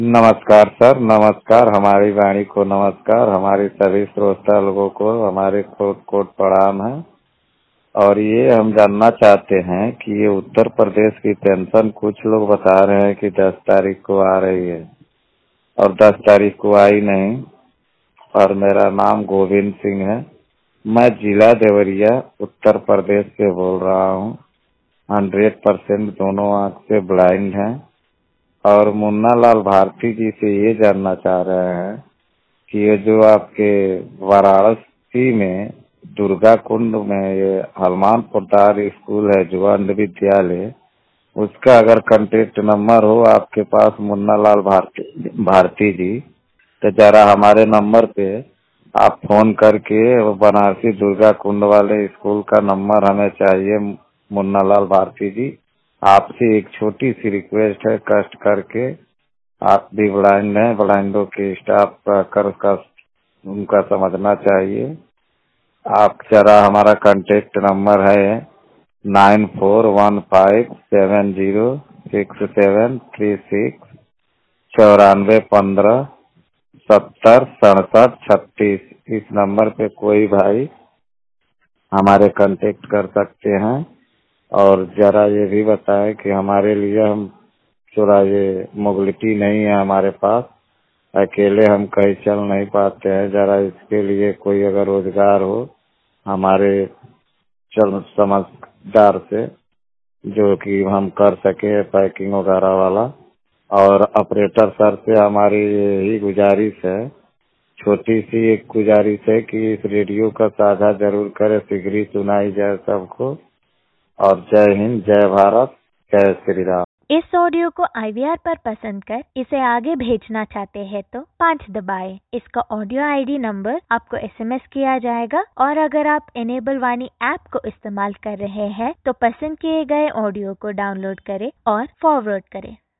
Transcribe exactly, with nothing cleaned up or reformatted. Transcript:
नमस्कार सर, नमस्कार। हमारी वाणी को नमस्कार। हमारे सभी श्रोता लोगों को हमारे कोट कोट प्रणाम है। और ये हम जानना चाहते हैं कि ये उत्तर प्रदेश की पेंशन कुछ लोग बता रहे हैं कि दस तारीख को आ रही है और दस तारीख को आई नहीं। और मेरा नाम गोविंद सिंह है। मैं जिला देवरिया उत्तर प्रदेश से बोल रहा हूँ। हंड्रेड परसेंट दोनों आँख से ब्लाइंड हैं। और मुन्ना लाल भारती जी से ये जानना चाह रहे हैं कि ये जो आपके वाराणसी में दुर्गा कुंड में ये हनुमान प्रताप स्कूल है जुवान विद्यालय, उसका अगर कांटेक्ट नंबर हो आपके पास मुन्ना लाल भारती भारती जी, तो जरा हमारे नंबर पे आप फोन करके वो बनारसी दुर्गा कुंड वाले स्कूल का नंबर हमें चाहिए। मुन्ना लाल भारती जी, आपसे एक छोटी सी रिक्वेस्ट है, कष्ट करके आप भी ब्लाइंड हैं, ब्लाइंडों के स्टाफ का कर का उनका समझना चाहिए। आप जरा हमारा कांटेक्ट नंबर है nine four one five seven zero six seven three six चौरानवे पंद्रह सत्तर सड़सठ छत्तीस। इस नंबर पे कोई भाई हमारे कांटेक्ट कर सकते हैं। और जरा ये भी बताएं कि हमारे लिए हम थोड़ा ये मोबिलिटी नहीं है हमारे पास, अकेले हम कहीं चल नहीं पाते हैं। जरा इसके लिए कोई अगर रोजगार हो हमारे चल समझदार से, जो कि हम कर सके पैकिंग वगैरह वाला। और ऑपरेटर सर से हमारी यही गुजारिश है, छोटी सी एक गुजारिश है कि इस रेडियो का साझा जरूर करें, शीघ्र ही सुनाई जाए सबको। और जय हिंद, जय भारत, जय श्री राम। इस ऑडियो को आई वी आर पर पसंद कर इसे आगे भेजना चाहते हैं तो पाँच दबाएं। इसका ऑडियो आई डी नंबर आपको एस एम एस किया जाएगा। और अगर आप इनेबल वाणी ऐप को इस्तेमाल कर रहे हैं तो पसंद किए गए ऑडियो को डाउनलोड करें और फॉरवर्ड करें।